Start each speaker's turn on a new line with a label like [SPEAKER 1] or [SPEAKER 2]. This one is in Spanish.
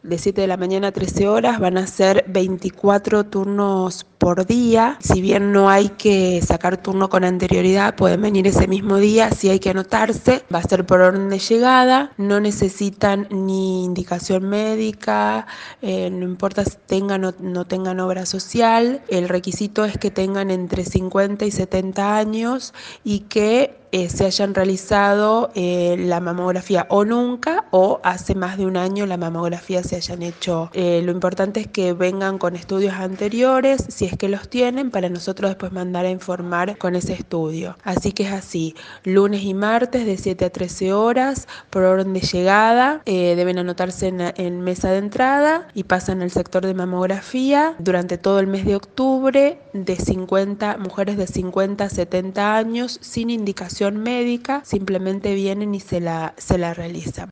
[SPEAKER 1] de 7 de la mañana a 13 horas, van a ser 24 turnos por día. Si bien no hay que sacar turno con anterioridad, pueden venir ese mismo día, si hay que anotarse, va a ser por orden de llegada, no necesitan ni indicación médica, no importa si tengan o no tengan obra social, el requisito es que tengan entre 50 y 70 años y que se hayan realizado la mamografía o nunca o hace más de un año la mamografía se hayan hecho. Lo importante es que vengan con estudios anteriores, si es que los tienen, para nosotros después mandar a informar con ese estudio. Así que es así, lunes y martes de 7 a 13 horas por orden de llegada, deben anotarse en mesa de entrada y pasan al sector de mamografía durante todo el mes de octubre, de 50 mujeres de 50 a 70 años sin indicación médica, simplemente vienen y se la realizan.